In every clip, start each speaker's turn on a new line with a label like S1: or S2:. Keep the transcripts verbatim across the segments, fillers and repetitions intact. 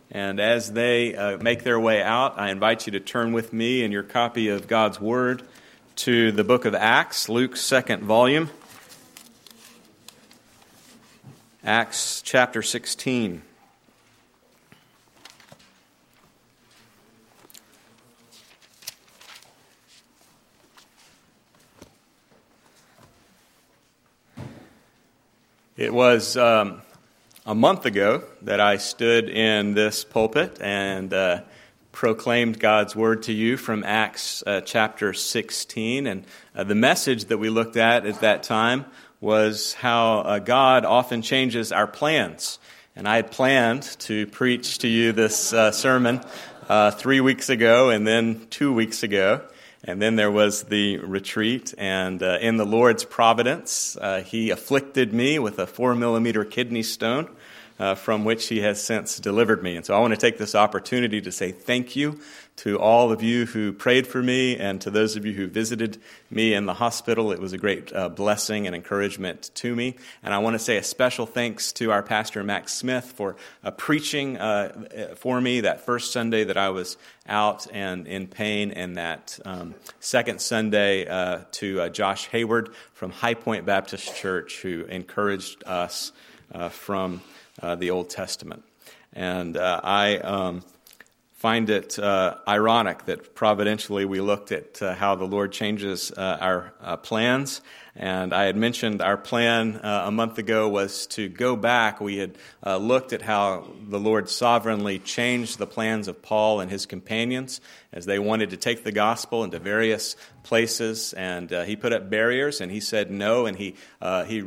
S1: And as they uh, make their way out, I invite you to turn with me in your copy of God's Word to the book of Acts, Luke's second volume, Acts chapter sixteen. It was um, a month ago that I stood in this pulpit and uh, proclaimed God's Word to you from Acts uh, chapter sixteen. And uh, the message that we looked at at that time was how uh, God often changes our plans. And I had planned to preach to you this uh, sermon uh, three weeks ago and then two weeks ago. And then there was the retreat, and uh, in the Lord's providence, uh, He afflicted me with a four millimeter kidney stone, uh, from which He has since delivered me. And so I want to take this opportunity to say thank you to all of you who prayed for me, and to those of you who visited me in the hospital. It was a great uh, blessing and encouragement to me. And I want to say a special thanks to our pastor, Max Smith, for uh, preaching uh, for me that first Sunday that I was out and in pain, and that um, second Sunday uh, to uh, Josh Hayward from High Point Baptist Church, who encouraged us uh, from uh, the Old Testament. And uh, I um, find it uh, ironic that providentially we looked at uh, how the Lord changes uh, our uh, plans. And I had mentioned our plan uh, a month ago was to go back. We had uh, looked at how the Lord sovereignly changed the plans of Paul and his companions as they wanted to take the gospel into various places. And uh, he put up barriers, and he said no, and he uh, he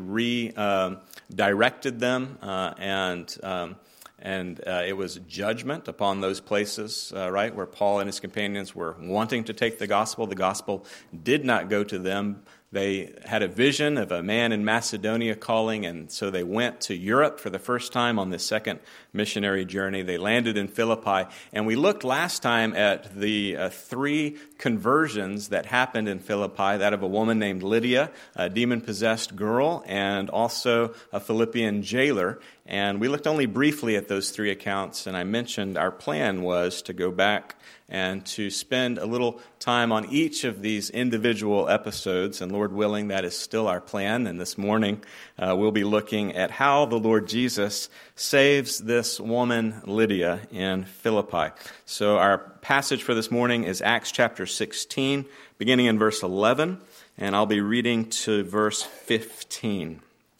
S1: redirected them, uh, and um, and uh, it was judgment upon those places, uh, right, where Paul and his companions were wanting to take the gospel. The gospel did not go to them. They had a vision of a man in Macedonia calling, and so they went to Europe for the first time on this second missionary journey. They landed in Philippi, and we looked last time at the uh, three conversions that happened in Philippi, that of a woman named Lydia, a demon-possessed girl, and also a Philippian jailer. And we looked only briefly at those three accounts, and I mentioned our plan was to go back and to spend a little time on each of these individual episodes, and Lord willing, that is still our plan. And this morning, uh, we'll be looking at how the Lord Jesus saves this woman, Lydia, in Philippi. So our passage for this morning is Acts chapter sixteen, beginning in verse eleven, and I'll be reading to verse fifteen.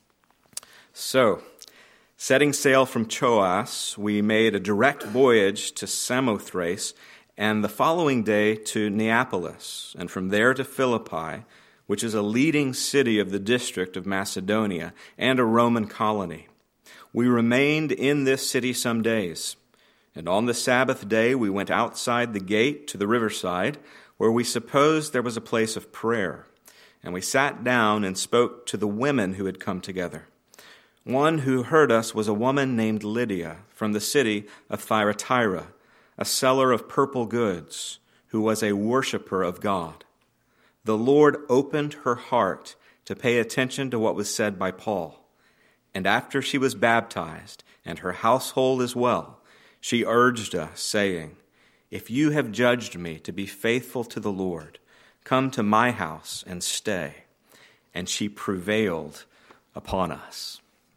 S1: So, setting sail from Troas, we made a direct voyage to Samothrace, and the following day to Neapolis, and from there to Philippi, which is a leading city of the district of Macedonia and a Roman colony. We remained in this city some days, and on the Sabbath day we went outside the gate to the riverside, where we supposed there was a place of prayer, and we sat down and spoke to the women who had come together. One who heard us was a woman named Lydia from the city of Thyatira, a seller of purple goods, who was a worshiper of God. The Lord opened her heart to pay attention to what was said by Paul. And after she was baptized, and her household as well, she urged us, saying, "If you have judged me to be faithful to the Lord, come to my house and stay." And she prevailed upon us.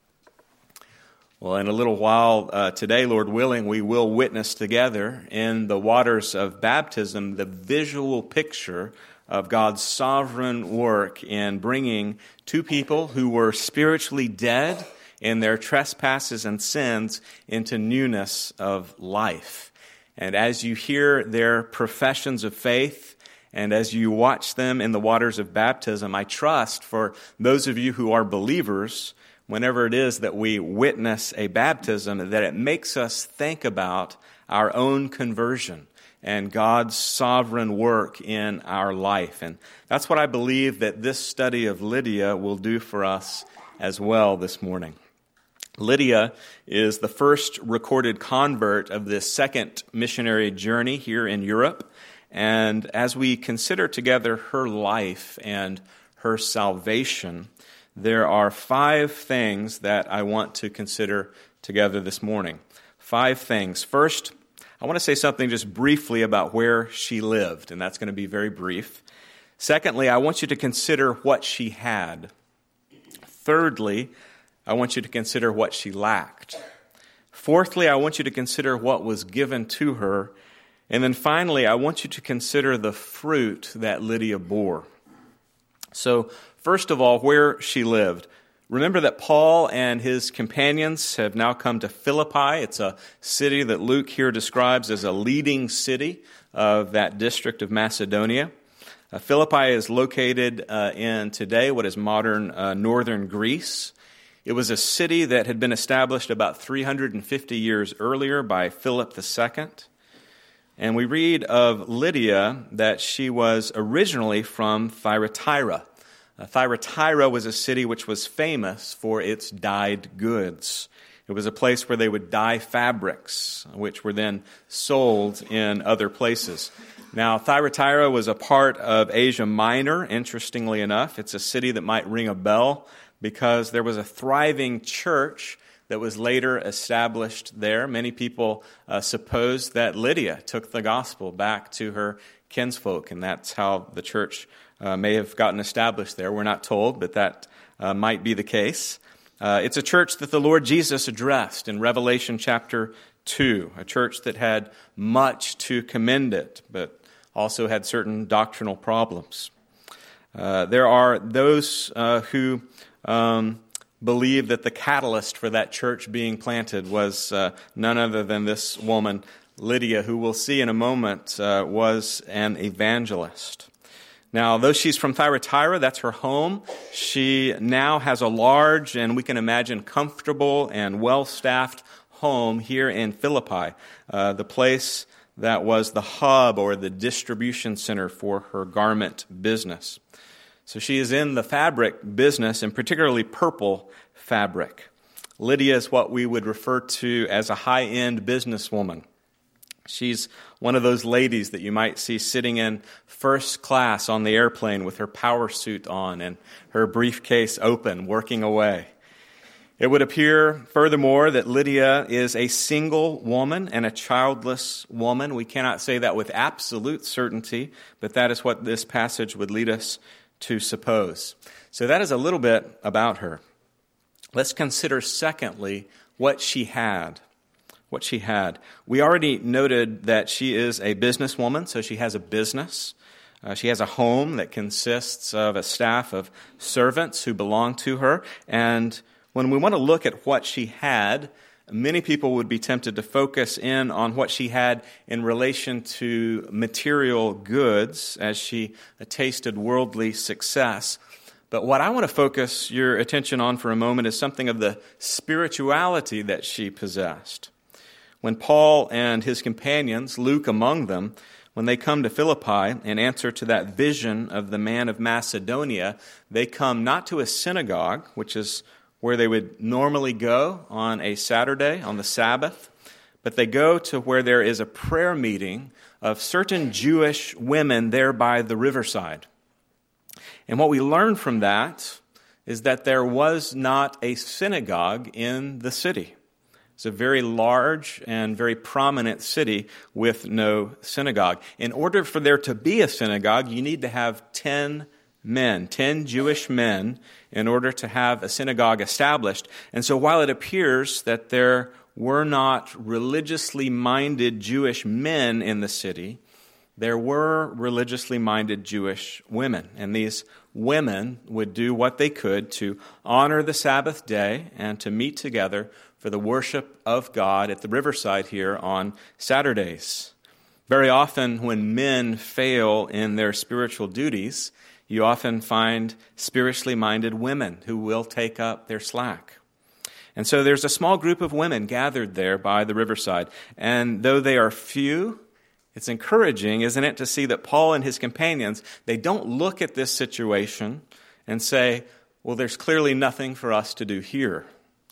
S1: Well, in a little while uh, today, Lord willing, we will witness together in the waters of baptism the visual picture of God's sovereign work in bringing two people who were spiritually dead in their trespasses and sins into newness of life. And as you hear their professions of faith, and as you watch them in the waters of baptism, I trust for those of you who are believers, whenever it is that we witness a baptism, that it makes us think about our own conversion and God's sovereign work in our life. And that's what I believe that this study of Lydia will do for us as well this morning. Lydia is the first recorded convert of this second missionary journey here in Europe. And as we consider together her life and her salvation, there are five things that I want to consider together this morning. five things. First, I want to say something just briefly about where she lived, and that's going to be very brief. Secondly, I want you to consider what she had. Thirdly, I want you to consider what she lacked. Fourthly, I want you to consider what was given to her. And then finally, I want you to consider the fruit that Lydia bore. So, first of all, where she lived. Remember that Paul and his companions have now come to Philippi. It's a city that Luke here describes as a leading city of that district of Macedonia. Uh, Philippi is located uh, in today what is modern uh, northern Greece. It was a city that had been established about three hundred fifty years earlier by Philip the Second. And we read of Lydia that she was originally from Thyatira. Uh, Thyatira was a city which was famous for its dyed goods. It was a place where they would dye fabrics, which were then sold in other places. Now, Thyatira was a part of Asia Minor, interestingly enough. It's a city that might ring a bell because there was a thriving church that was later established there. Many people uh, suppose that Lydia took the gospel back to her kinsfolk, and that's how the church uh, may have gotten established there. We're not told, but that uh, might be the case. Uh, it's a church that the Lord Jesus addressed in Revelation chapter two, a church that had much to commend it, but also had certain doctrinal problems. Uh, there are those uh, who um, believe that the catalyst for that church being planted was uh, none other than this woman, Lydia, who we'll see in a moment uh, was an evangelist. Now, though she's from Thyatira, that's her home, she now has a large and we can imagine comfortable and well-staffed home here in Philippi, uh, the place that was the hub or the distribution center for her garment business. So she is in the fabric business, and particularly purple fabric. Lydia is what we would refer to as a high-end businesswoman. She's one of those ladies that you might see sitting in first class on the airplane with her power suit on and her briefcase open, working away. It would appear, furthermore, that Lydia is a single woman and a childless woman. We cannot say that with absolute certainty, but that is what this passage would lead us to suppose. So that is a little bit about her. Let's consider, secondly, what she had. What she had. We already noted that she is a businesswoman, so she has a business. Uh, she has a home that consists of a staff of servants who belong to her. And when we want to look at what she had, many people would be tempted to focus in on what she had in relation to material goods as she tasted worldly success. But what I want to focus your attention on for a moment is something of the spirituality that she possessed. When Paul and his companions, Luke among them, when they come to Philippi in answer to that vision of the man of Macedonia, they come not to a synagogue, which is where they would normally go on a Saturday, on the Sabbath, but they go to where there is a prayer meeting of certain Jewish women there by the riverside. And what we learn from that is that there was not a synagogue in the city. It's a very large and very prominent city with no synagogue. In order for there to be a synagogue, you need to have ten men, ten Jewish men, in order to have a synagogue established. And so while it appears that there were not religiously minded Jewish men in the city, there were religiously minded Jewish women. And these women would do what they could to honor the Sabbath day and to meet together for the worship of God at the riverside here on Saturdays. Very often when men fail in their spiritual duties, you often find spiritually minded women who will take up their slack. And so there's a small group of women gathered there by the riverside. And though they are few, it's encouraging, isn't it, to see that Paul and his companions, they don't look at this situation and say, well, there's clearly nothing for us to do here.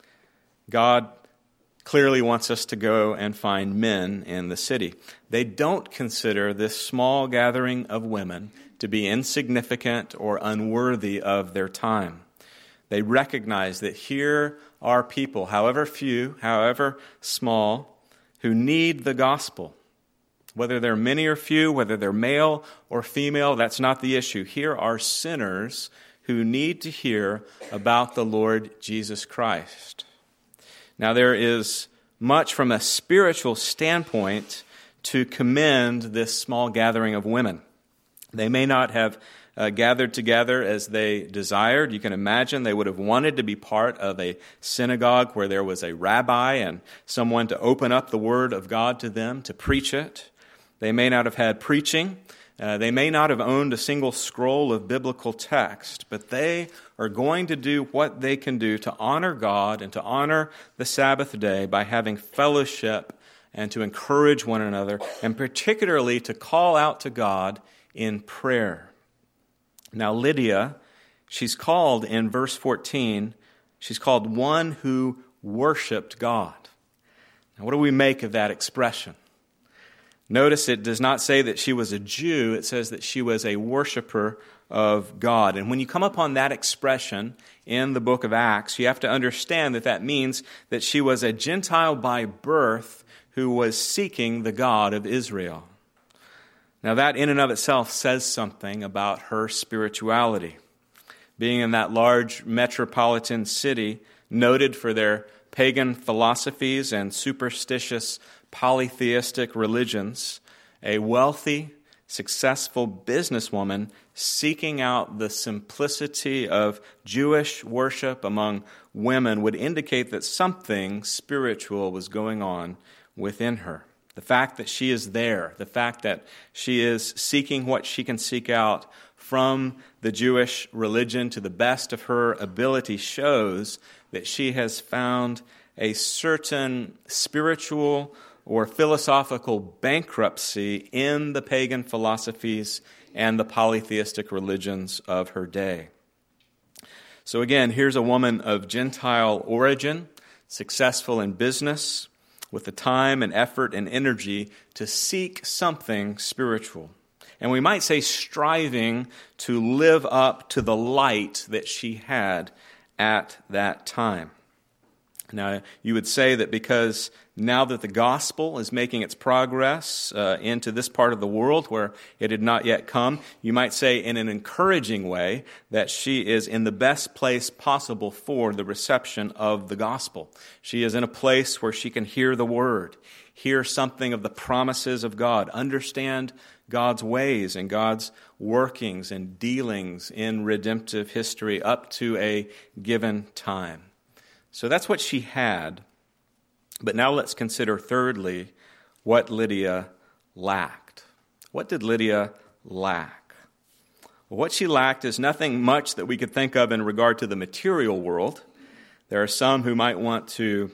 S1: God clearly wants us to go and find men in the city. They don't consider this small gathering of women to be insignificant or unworthy of their time. They recognize that here are people, however few, however small, who need the gospel. Whether they're many or few, whether they're male or female, that's not the issue. Here are sinners who need to hear about the Lord Jesus Christ. Now, there is much from a spiritual standpoint to commend this small gathering of women. They may not have uh, gathered together as they desired. You can imagine they would have wanted to be part of a synagogue where there was a rabbi and someone to open up the Word of God to them, to preach it. They may not have had preaching. Uh, they may not have owned a single scroll of biblical text, but they are going to do what they can do to honor God and to honor the Sabbath day by having fellowship and to encourage one another, and particularly to call out to God in prayer. Now, Lydia, she's called in verse fourteen, she's called one who worshiped God. Now, what do we make of that expression? Notice it does not say that she was a Jew. It says that she was a worshiper of God. And when you come upon that expression in the book of Acts, you have to understand that that means that she was a Gentile by birth who was seeking the God of Israel. Now that in and of itself says something about her spirituality. Being in that large metropolitan city, noted for their pagan philosophies and superstitious polytheistic religions, a wealthy, successful businesswoman seeking out the simplicity of Jewish worship among women would indicate that something spiritual was going on within her. The fact that she is there, the fact that she is seeking what she can seek out from the Jewish religion to the best of her ability shows that she has found a certain spiritual or philosophical bankruptcy in the pagan philosophies and the polytheistic religions of her day. So again, here's a woman of Gentile origin, successful in business, with the time and effort and energy to seek something spiritual. And we might say striving to live up to the light that she had at that time. Now, you would say that because now that the gospel is making its progress uh, into this part of the world where it had not yet come, you might say in an encouraging way that she is in the best place possible for the reception of the gospel. She is in a place where she can hear the word, hear something of the promises of God, understand God's ways and God's workings and dealings in redemptive history up to a given time. So that's what she had. But now let's consider thirdly what Lydia lacked. What did Lydia lack? Well, what she lacked is nothing much that we could think of in regard to the material world. There are some who might want to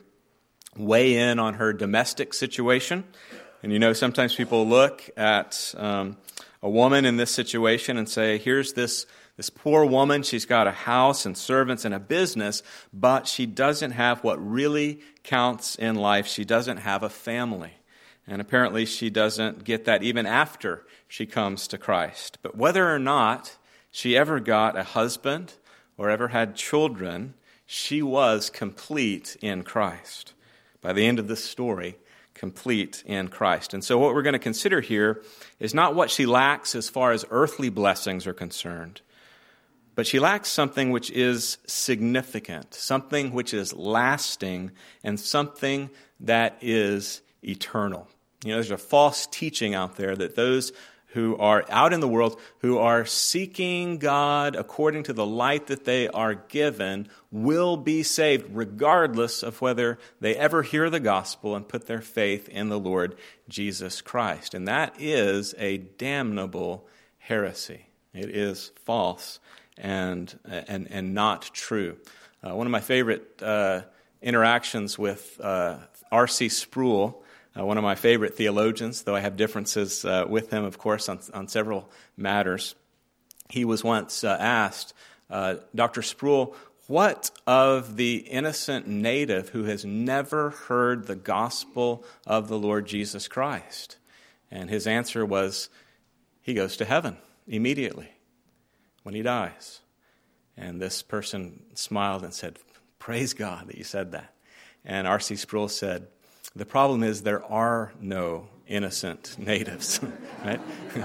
S1: weigh in on her domestic situation. And you know, sometimes people look at um, a woman in this situation and say, here's this This poor woman, she's got a house and servants and a business, but she doesn't have what really counts in life. She doesn't have a family. And apparently she doesn't get that even after she comes to Christ. But whether or not she ever got a husband or ever had children, she was complete in Christ. By the end of this story, complete in Christ. And so what we're going to consider here is not what she lacks as far as earthly blessings are concerned, but she lacks something which is significant, something which is lasting, and something that is eternal. You know, there's a false teaching out there that those who are out in the world, who are seeking God according to the light that they are given, will be saved regardless of whether they ever hear the gospel and put their faith in the Lord Jesus Christ. And that is a damnable heresy. It is false and and and not true. Uh, one of my favorite uh, interactions with uh, R C Sproul, uh, one of my favorite theologians, though I have differences uh, with him, of course, on, on several matters. He was once uh, asked, uh, Doctor Sproul, what of the innocent native who has never heard the gospel of the Lord Jesus Christ? And his answer was, he goes to heaven immediately when he dies. And this person smiled and said, praise God that you said that. And R C Sproul said, The problem is there are no innocent natives, right?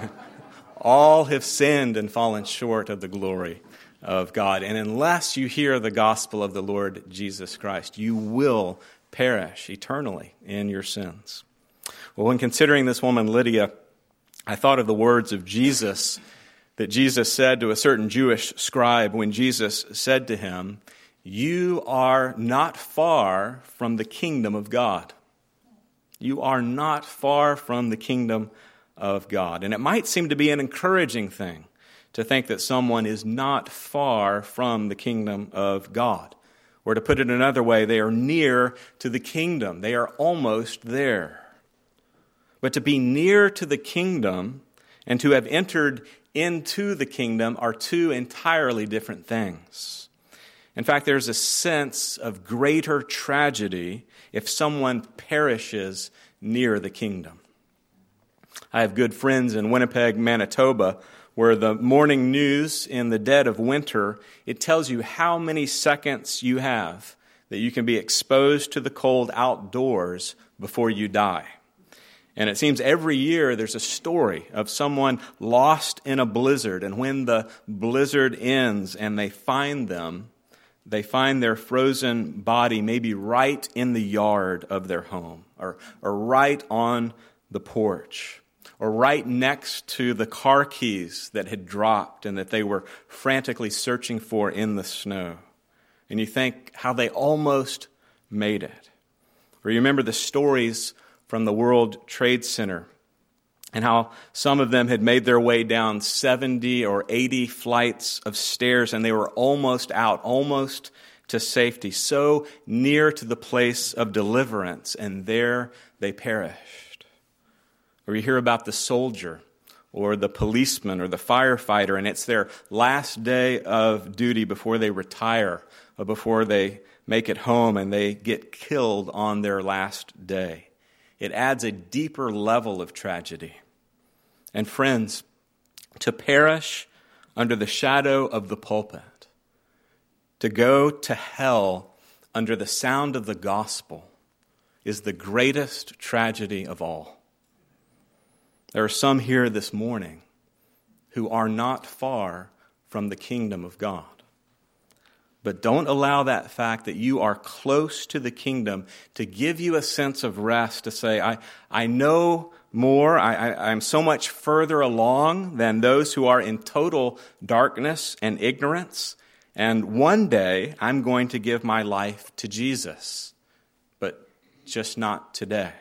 S1: All have sinned and fallen short of the glory of God. And unless you hear the gospel of the Lord Jesus Christ, you will perish eternally in your sins. Well, when considering this woman, Lydia, I thought of the words of Jesus that Jesus said to a certain Jewish scribe when Jesus said to him, "You are not far from the kingdom of God." You are not far from the kingdom of God. And it might seem to be an encouraging thing to think that someone is not far from the kingdom of God. Or to put it another way, they are near to the kingdom. They are almost there. But to be near to the kingdom and to have entered into the kingdom are two entirely different things. In fact, there's a sense of greater tragedy if someone perishes near the kingdom. I have good friends in Winnipeg, Manitoba, where the morning news in the dead of winter, it tells you how many seconds you have that you can be exposed to the cold outdoors before you die. And it seems every year there's a story of someone lost in a blizzard, and when the blizzard ends and they find them, they find their frozen body maybe right in the yard of their home, or, or right on the porch, or right next to the car keys that had dropped and that they were frantically searching for in the snow. And you think how they almost made it. Or you remember the stories from the World Trade Center and how some of them had made their way down seventy or eighty flights of stairs, and they were almost out, almost to safety, so near to the place of deliverance, and there they perished. Or you hear about the soldier or the policeman or the firefighter, and it's their last day of duty before they retire or before they make it home, and they get killed on their last day. It adds a deeper level of tragedy. And friends, to perish under the shadow of the pulpit, to go to hell under the sound of the gospel, is the greatest tragedy of all. There are some here this morning who are not far from the kingdom of God. But don't allow that fact that you are close to the kingdom to give you a sense of rest, to say, I, I know more, I, I, I'm so much further along than those who are in total darkness and ignorance, and one day I'm going to give my life to Jesus, but just not today.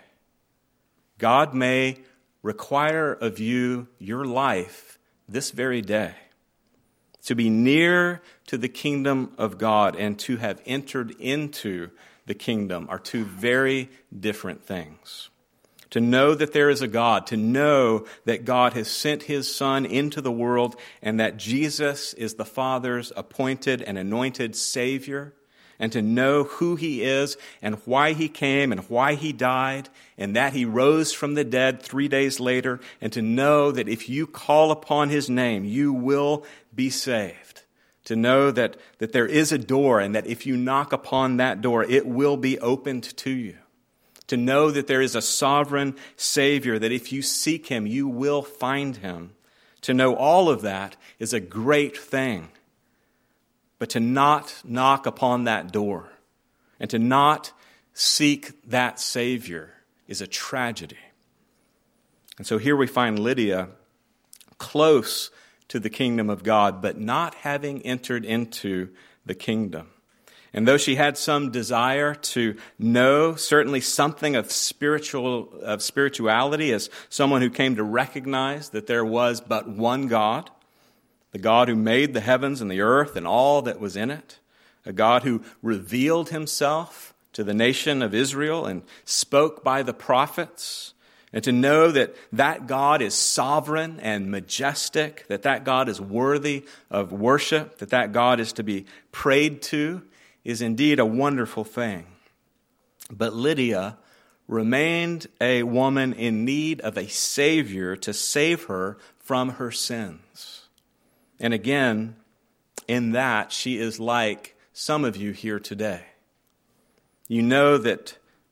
S1: God may require of you your life this very day. To be near to the kingdom of God and to have entered into the kingdom are two very different things. To know that there is a God, to know that God has sent His Son into the world and that Jesus is the Father's appointed and anointed Savior, and to know who He is and why He came and why He died and that He rose from the dead three days later, and to know that if you call upon His name, you will be saved. To know that, that there is a door and that if you knock upon that door, it will be opened to you. To know that there is a sovereign Savior, that if you seek Him, you will find Him. To know all of that is a great thing. But to not knock upon that door and to not seek that Savior is a tragedy. And so here we find Lydia close to the kingdom of God, but not having entered into the kingdom. And though she had some desire to know certainly something of spiritual of spirituality, as someone who came to recognize that there was but one God, the God who made the heavens and the earth and all that was in it, a God who revealed Himself to the nation of Israel and spoke by the prophets, and to know that that God is sovereign and majestic, that that God is worthy of worship, that that God is to be prayed to, is indeed a wonderful thing. But Lydia remained a woman in need of a Savior to save her from her sins. And again, in that, she is like some of you here today. You know that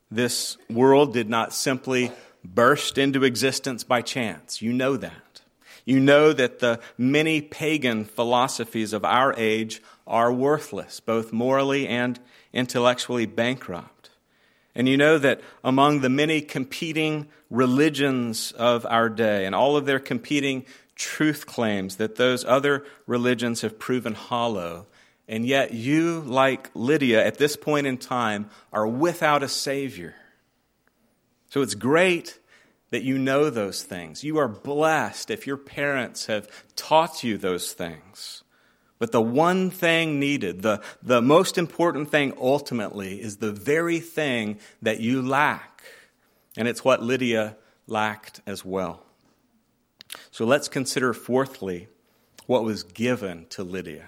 S1: This world did not simply burst into existence by chance. You know that. You know that the many pagan philosophies of our age are worthless, both morally and intellectually bankrupt. And you know that among the many competing religions of our day and all of their competing truth claims, that those other religions have proven hollow. And yet you, like Lydia, at this point in time, are without a Savior. So it's great that you know those things. You are blessed if your parents have taught you those things. But the one thing needed, the, the most important thing ultimately, is the very thing that you lack. And it's what Lydia lacked as well. So let's consider fourthly what was given to Lydia.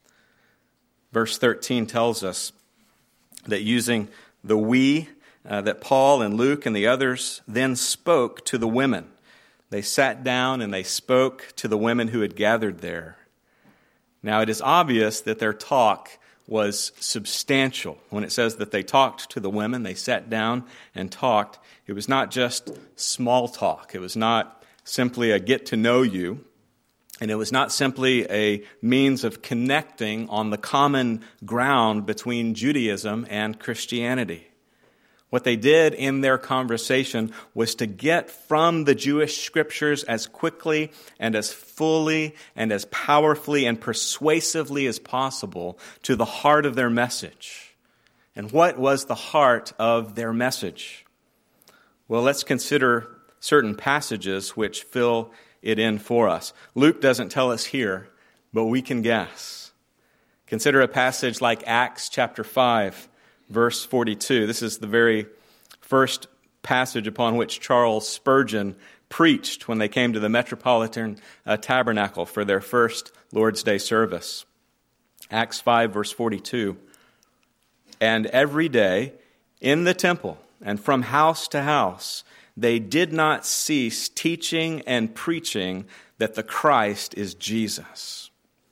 S1: Verse thirteen tells us that using the we, uh, that Paul and Luke and the others then spoke to the women. They sat down and they spoke to the women who had gathered there. Now it is obvious that their talk was substantial. When it says that they talked to the women, they sat down and talked, it was not just small talk. It was not simply a get to know you. And it was not simply a means of connecting on the common ground between Judaism and Christianity. What they did in their conversation was to get from the Jewish scriptures as quickly and as fully and as powerfully and persuasively as possible to the heart of their message. And what was the heart of their message? Well, let's consider certain passages which fill it in for us. Luke doesn't tell us here, but we can guess. Consider a passage like Acts chapter five, verse forty-two. This is the very first passage upon which Charles Spurgeon preached when they came to the Metropolitan uh, Tabernacle for their first Lord's Day service. Acts five, verse forty-two. And every day in the temple and from house to house, they did not cease teaching and preaching that the Christ is Jesus.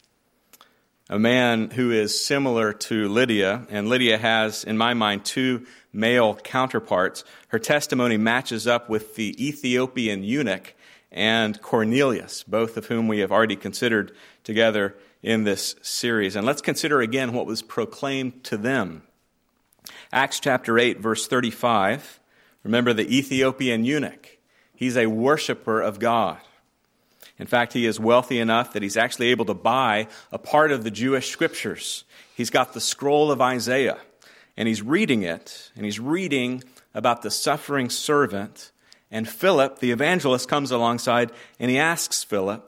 S1: A man who is similar to Lydia, and Lydia has, in my mind, two male counterparts. Her testimony matches up with the Ethiopian eunuch and Cornelius, both of whom we have already considered together in this series. And let's consider again what was proclaimed to them. Acts chapter eight, verse thirty-five. Remember the Ethiopian eunuch. He's a worshiper of God. In fact, he is wealthy enough that he's actually able to buy a part of the Jewish scriptures. He's got the scroll of Isaiah, and he's reading it, and he's reading about the suffering servant. And Philip, the evangelist, comes alongside, and he asks Philip,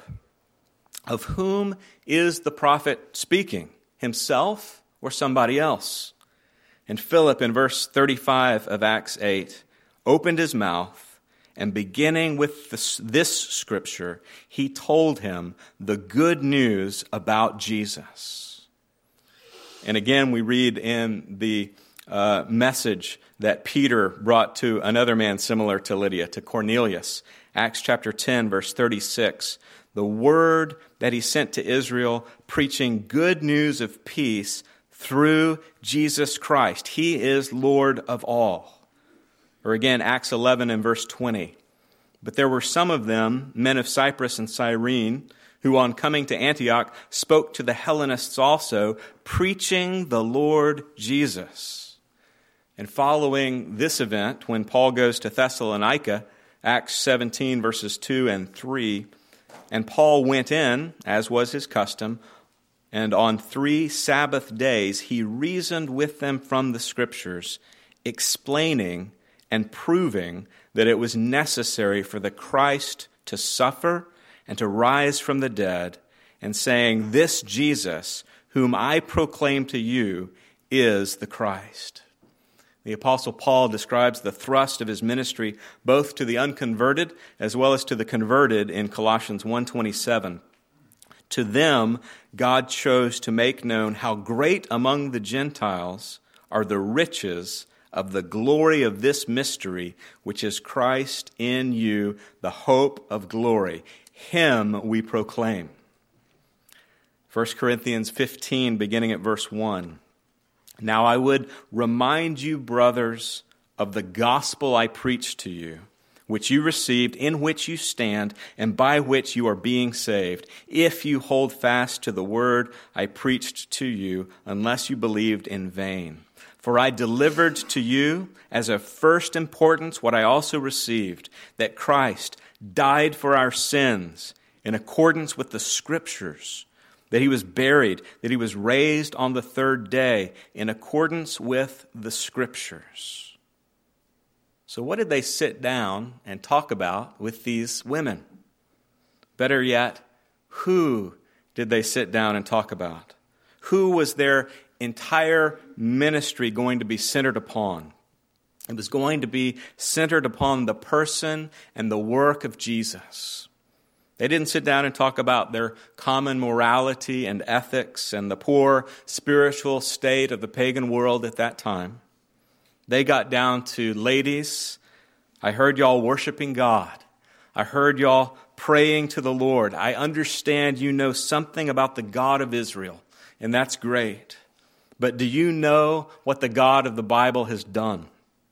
S1: of whom is the prophet speaking, himself or somebody else? And Philip, in verse thirty-five of Acts eight, opened his mouth, and beginning with this, this scripture, he told him the good news about Jesus. And again, we read in the uh, message that Peter brought to another man similar to Lydia, to Cornelius. Acts chapter ten, verse thirty-six. The word that he sent to Israel, preaching good news of peace through Jesus Christ. He is Lord of all. Or again, Acts eleven and verse twenty. But there were some of them, men of Cyprus and Cyrene, who on coming to Antioch spoke to the Hellenists also, preaching the Lord Jesus. And following this event, when Paul goes to Thessalonica, Acts seventeen verses two and three, and Paul went in, as was his custom, and on three Sabbath days he reasoned with them from the Scriptures, explaining and proving that it was necessary for the Christ to suffer and to rise from the dead, and saying, this Jesus, whom I proclaim to you, is the Christ. The Apostle Paul describes the thrust of his ministry both to the unconverted as well as to the converted in Colossians one twenty-seven. To them, God chose to make known how great among the Gentiles are the riches of the glory of this mystery, which is Christ in you, the hope of glory. Him we proclaim. First Corinthians fifteen, beginning at verse one. Now I would remind you, brothers, of the gospel I preached to you, which you received, in which you stand, and by which you are being saved, if you hold fast to the word I preached to you, unless you believed in vain. For I delivered to you as of first importance what I also received, that Christ died for our sins in accordance with the Scriptures, that he was buried, that he was raised on the third day in accordance with the Scriptures. So what did they sit down and talk about with these women? Better yet, who did they sit down and talk about? Who was their entire ministry going to be centered upon? It was going to be centered upon the person and the work of Jesus. They didn't sit down and talk about their common morality and ethics and the poor spiritual state of the pagan world at that time. They got down to, ladies, I heard y'all worshiping God. I heard y'all praying to the Lord. I understand you know something about the God of Israel, and that's great. But do you know what the God of the Bible has done?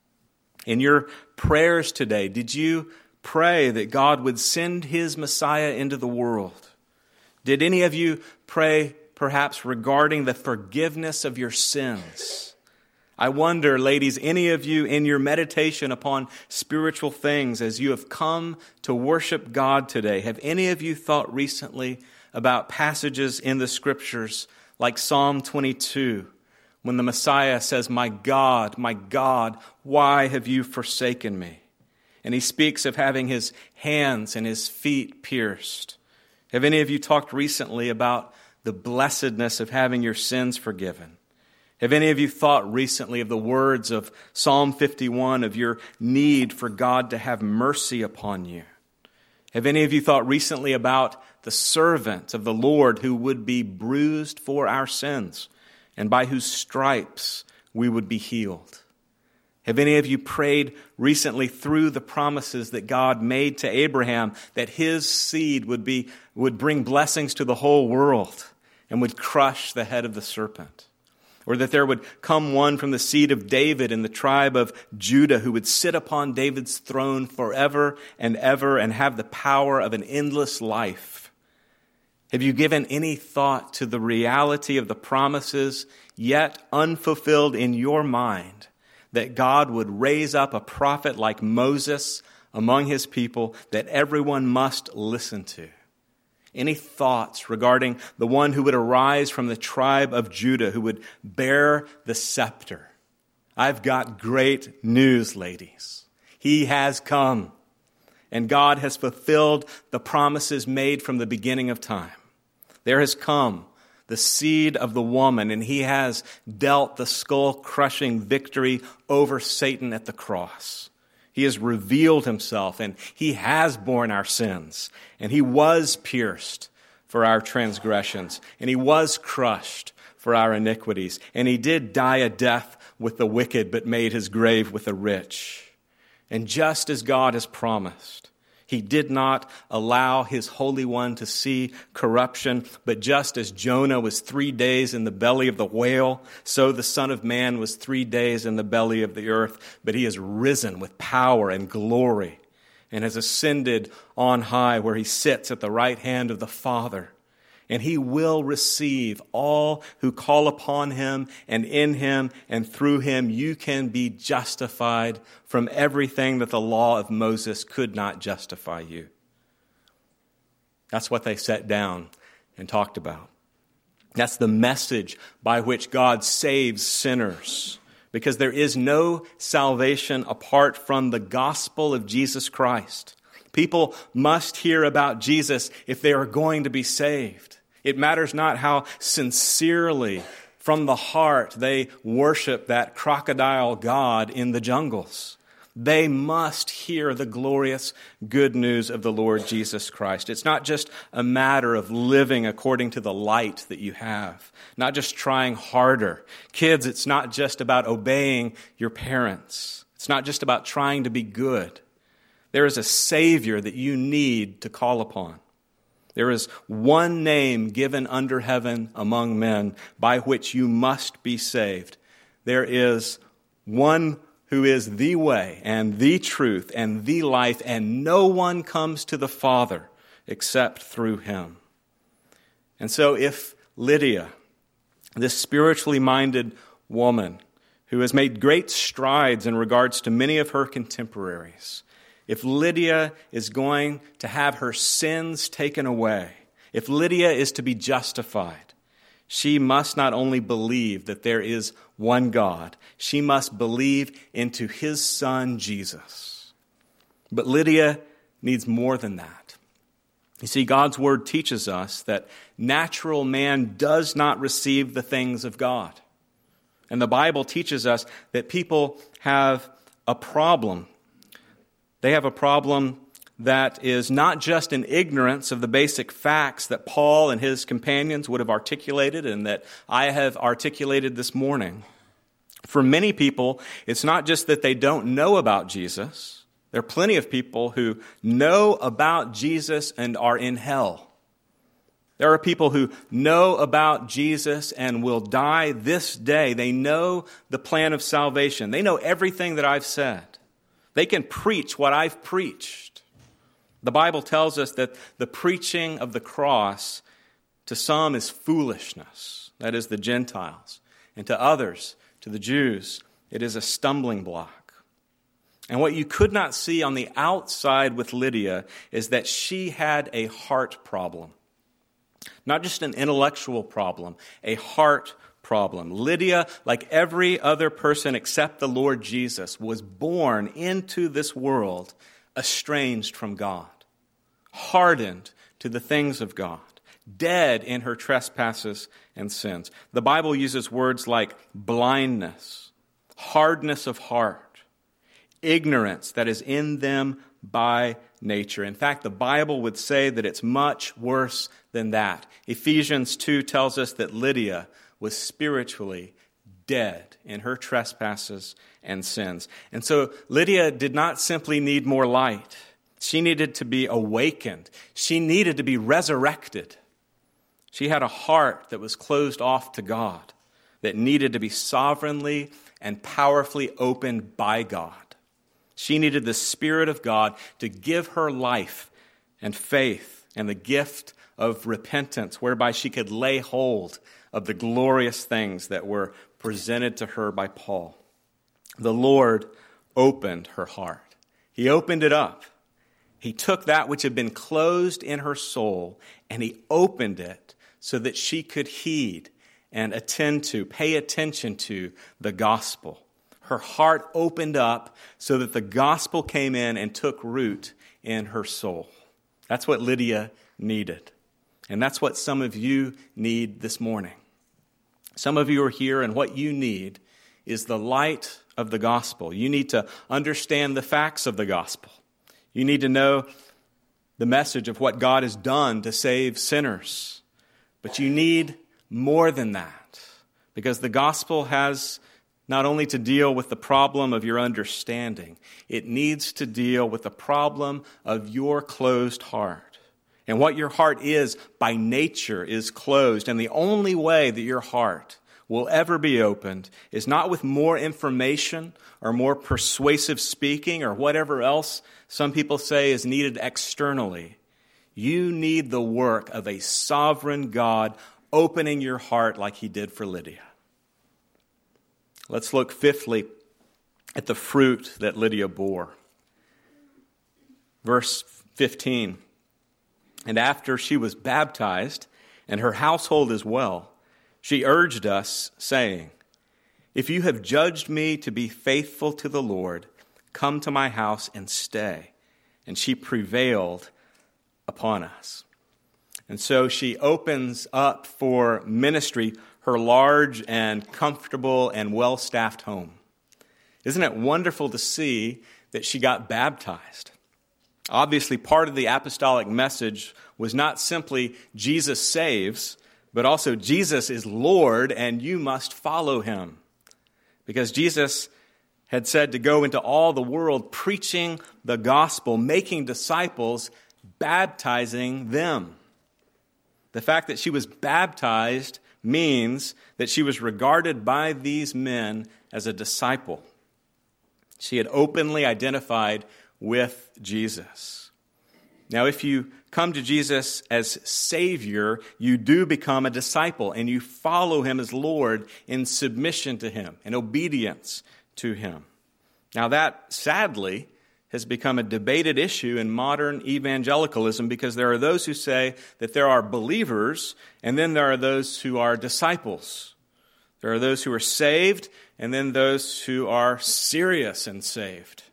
S1: In your prayers today, did you pray that God would send his Messiah into the world? Did any of you pray perhaps regarding the forgiveness of your sins? I wonder, ladies, any of you in your meditation upon spiritual things as you have come to worship God today, have any of you thought recently about passages in the Scriptures like Psalm twenty-two, when the Messiah says, "My God, my God, why have you forsaken me?" And he speaks of having his hands and his feet pierced. Have any of you talked recently about the blessedness of having your sins forgiven? Have any of you thought recently of the words of Psalm fifty-one, of your need for God to have mercy upon you? Have any of you thought recently about the servant of the Lord who would be bruised for our sins, and by whose stripes we would be healed? Have any of you prayed recently through the promises that God made to Abraham that his seed would be would bring blessings to the whole world and would crush the head of the serpent? Or that there would come one from the seed of David in the tribe of Judah who would sit upon David's throne forever and ever and have the power of an endless life? Have you given any thought to the reality of the promises yet unfulfilled in your mind, that God would raise up a prophet like Moses among his people that everyone must listen to? Any thoughts regarding the one who would arise from the tribe of Judah, who would bear the scepter? I've got great news, ladies. He has come, and God has fulfilled the promises made from the beginning of time. There has come the seed of the woman, and he has dealt the skull-crushing victory over Satan at the cross. He has revealed himself, and he has borne our sins, and he was pierced for our transgressions, and he was crushed for our iniquities, and he did die a death with the wicked, but made his grave with the rich. And just as God has promised, he did not allow his Holy One to see corruption, but just as Jonah was three days in the belly of the whale, so the Son of Man was three days in the belly of the earth. But he has risen with power and glory and has ascended on high where he sits at the right hand of the Father. And he will receive all who call upon him, and in him and through him you can be justified from everything that the law of Moses could not justify you. That's what they sat down and talked about. That's the message by which God saves sinners, because there is no salvation apart from the gospel of Jesus Christ. People must hear about Jesus if they are going to be saved. It matters not how sincerely from the heart they worship that crocodile god in the jungles. They must hear the glorious good news of the Lord Jesus Christ. It's not just a matter of living according to the light that you have, not just trying harder. Kids, it's not just about obeying your parents. It's not just about trying to be good. There is a Savior that you need to call upon. There is one name given under heaven among men by which you must be saved. There is one who is the way and the truth and the life, and no one comes to the Father except through him. And so if Lydia, this spiritually minded woman who has made great strides in regards to many of her contemporaries, if Lydia is going to have her sins taken away, if Lydia is to be justified, she must not only believe that there is one God, she must believe into his Son, Jesus. But Lydia needs more than that. You see, God's word teaches us that natural man does not receive the things of God. And the Bible teaches us that people have a problem. They have a problem that is not just an ignorance of the basic facts that Paul and his companions would have articulated and that I have articulated this morning. For many people, it's not just that they don't know about Jesus. There are plenty of people who know about Jesus and are in hell. There are people who know about Jesus and will die this day. They know the plan of salvation. They know everything that I've said. They can preach what I've preached. The Bible tells us that the preaching of the cross to some is foolishness, that is the Gentiles, and to others, to the Jews, it is a stumbling block. And what you could not see on the outside with Lydia is that she had a heart problem. Not just an intellectual problem, a heart problem. Lydia, like every other person except the Lord Jesus, was born into this world estranged from God, hardened to the things of God, dead in her trespasses and sins. The Bible uses words like blindness, hardness of heart, ignorance that is in them by nature. In fact, the Bible would say that it's much worse than that. Ephesians two tells us that Lydia was spiritually dead in her trespasses and sins. And so Lydia did not simply need more light. She needed to be awakened. She needed to be resurrected. She had a heart that was closed off to God, that needed to be sovereignly and powerfully opened by God. She needed the Spirit of God to give her life and faith and the gift of repentance, whereby she could lay hold of the glorious things that were presented to her by Paul. The Lord opened her heart. He opened it up. He took that which had been closed in her soul and he opened it so that she could heed and attend to, pay attention to the gospel. Her heart opened up so that the gospel came in and took root in her soul. That's what Lydia needed. And that's what some of you need this morning. Some of you are here, and what you need is the light of the gospel. You need to understand the facts of the gospel. You need to know the message of what God has done to save sinners. But you need more than that, because the gospel has not only to deal with the problem of your understanding, it needs to deal with the problem of your closed heart. And what your heart is by nature is closed. And the only way that your heart will ever be opened is not with more information or more persuasive speaking or whatever else some people say is needed externally. You need the work of a sovereign God opening your heart like he did for Lydia. Let's look fifthly at the fruit that Lydia bore. Verse fifteen. And after she was baptized, and her household as well, she urged us, saying, "If you have judged me to be faithful to the Lord, come to my house and stay." And she prevailed upon us. And so she opens up for ministry her large and comfortable and well-staffed home. Isn't it wonderful to see that she got baptized? Obviously, part of the apostolic message was not simply Jesus saves, but also Jesus is Lord and you must follow him. Because Jesus had said to go into all the world preaching the gospel, making disciples, baptizing them. The fact that she was baptized means that she was regarded by these men as a disciple. She had openly identified with Jesus. Now, if you come to Jesus as Savior, you do become a disciple, and you follow him as Lord in submission to him, in obedience to him. Now, that, sadly, has become a debated issue in modern evangelicalism, because there are those who say that there are believers, and then there are those who are disciples. There are those who are saved, and then those who are serious and saved.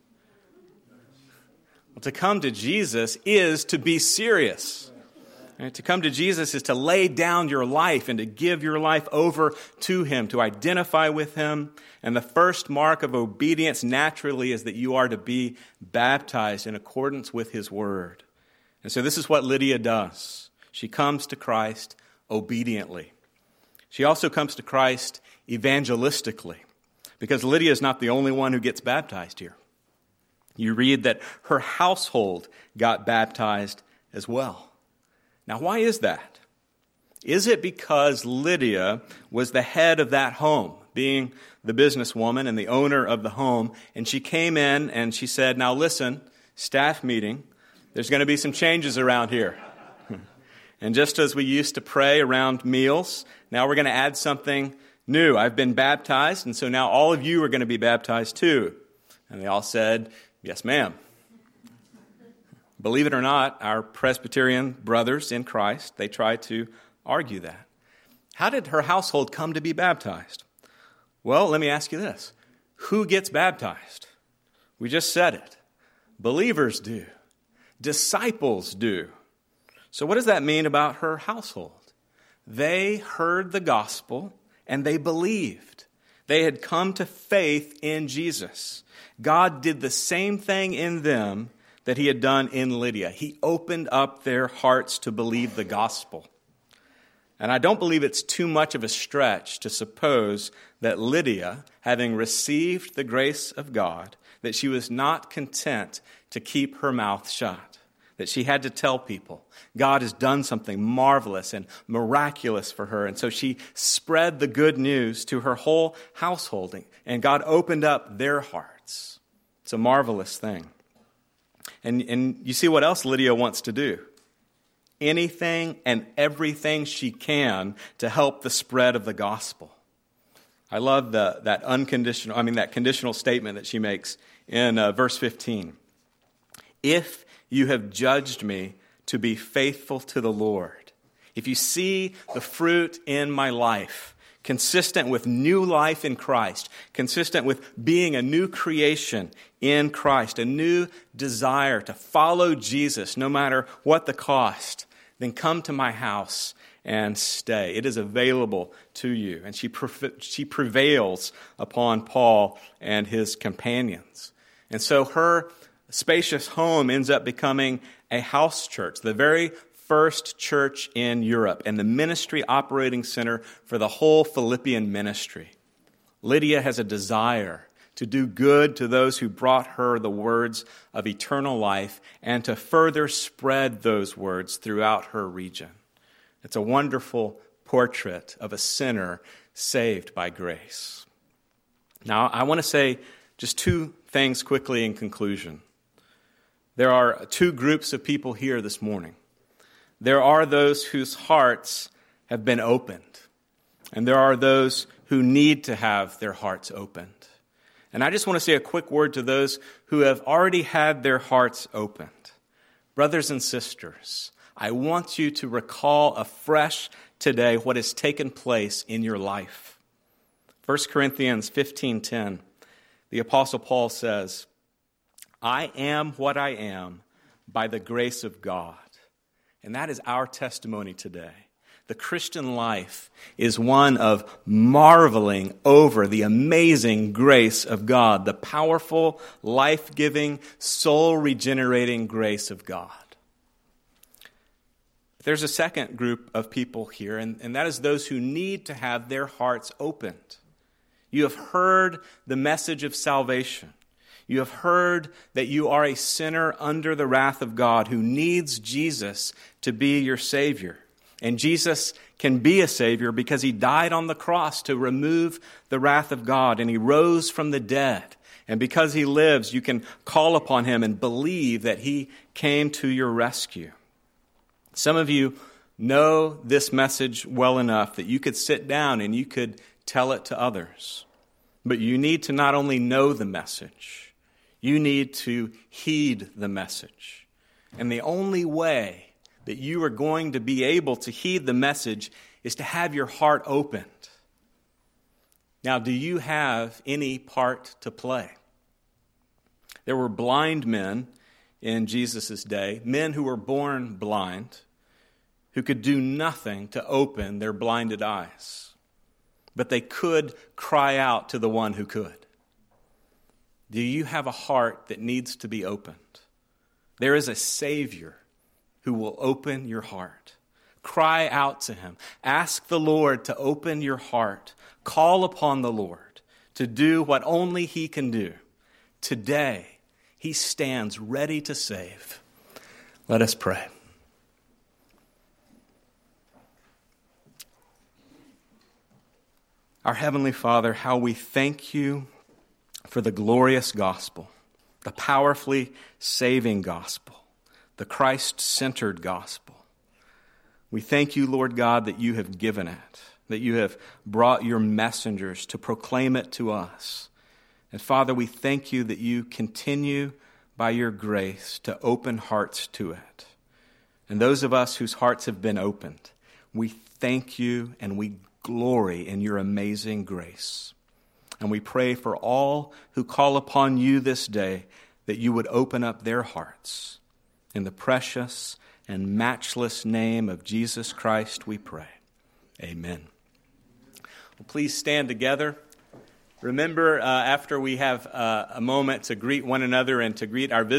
S1: Well, to come to Jesus is to be serious. And to come to Jesus is to lay down your life and to give your life over to him, to identify with him. And the first mark of obedience naturally is that you are to be baptized in accordance with his word. And so this is what Lydia does. She comes to Christ obediently. She also comes to Christ evangelistically, because Lydia is not the only one who gets baptized here. You read that her household got baptized as well. Now, why is that? Is it because Lydia was the head of that home, being the businesswoman and the owner of the home, and she came in and she said, now listen, staff meeting, there's going to be some changes around here. And just as we used to pray around meals, now we're going to add something new. I've been baptized, and so now all of you are going to be baptized too. And they all said, yes, ma'am. Believe it or not, our Presbyterian brothers in Christ, they try to argue that. How did her household come to be baptized? Well, let me ask you this. Who gets baptized? We just said it. Believers do. Disciples do. So what does that mean about her household? They heard the gospel and they believed. They had come to faith in Jesus. God did the same thing in them that he had done in Lydia. He opened up their hearts to believe the gospel. And I don't believe it's too much of a stretch to suppose that Lydia, having received the grace of God, that she was not content to keep her mouth shut, that she had to tell people God has done something marvelous and miraculous for her. And so she spread the good news to her whole household, and God opened up their hearts. It's a marvelous thing. And, and you see what else Lydia wants to do. Anything and everything she can to help the spread of the gospel. I love the, that unconditional, I mean that conditional statement that she makes in uh, verse fifteen. If you have judged me to be faithful to the Lord, if you see the fruit in my life, consistent with new life in Christ, consistent with being a new creation in Christ, a new desire to follow Jesus no matter what the cost, then come to my house and stay. It is available to you. And she she prevails upon Paul and his companions. And so her spacious home ends up becoming a house church, the very first church in Europe and the ministry operating center for the whole Philippian ministry. Lydia has a desire to do good to those who brought her the words of eternal life and to further spread those words throughout her region. It's a wonderful portrait of a sinner saved by grace. Now, I want to say just two things quickly in conclusion. There are two groups of people here this morning. There are those whose hearts have been opened, and there are those who need to have their hearts opened. And I just want to say a quick word to those who have already had their hearts opened. Brothers and sisters, I want you to recall afresh today what has taken place in your life. First Corinthians fifteen ten, the Apostle Paul says, I am what I am by the grace of God. And that is our testimony today. The Christian life is one of marveling over the amazing grace of God, the powerful, life-giving, soul-regenerating grace of God. There's a second group of people here, and, and that is those who need to have their hearts opened. You have heard the message of salvation. You have heard that you are a sinner under the wrath of God who needs Jesus to be your Savior. And Jesus can be a Savior because he died on the cross to remove the wrath of God, and he rose from the dead. And because he lives, you can call upon him and believe that he came to your rescue. Some of you know this message well enough that you could sit down and you could tell it to others. But you need to not only know the message, you need to heed the message. And the only way that you are going to be able to heed the message is to have your heart opened. Now, do you have any part to play? There were blind men in Jesus' day, men who were born blind, who could do nothing to open their blinded eyes. But they could cry out to the one who could. Do you have a heart that needs to be opened? There is a Savior who will open your heart. Cry out to him. Ask the Lord to open your heart. Call upon the Lord to do what only he can do. Today, he stands ready to save. Let us pray. Our Heavenly Father, how we thank you for the glorious gospel, the powerfully saving gospel, the Christ-centered gospel. We thank you, Lord God, that you have given it, that you have brought your messengers to proclaim it to us. And Father, we thank you that you continue by your grace to open hearts to it. And those of us whose hearts have been opened, we thank you and we glory in your amazing grace. And we pray for all who call upon you this day that you would open up their hearts. In the precious and matchless name of Jesus Christ, we pray. Amen. Well, please stand together. Remember, uh, after we have uh, a moment to greet one another and to greet our visitors,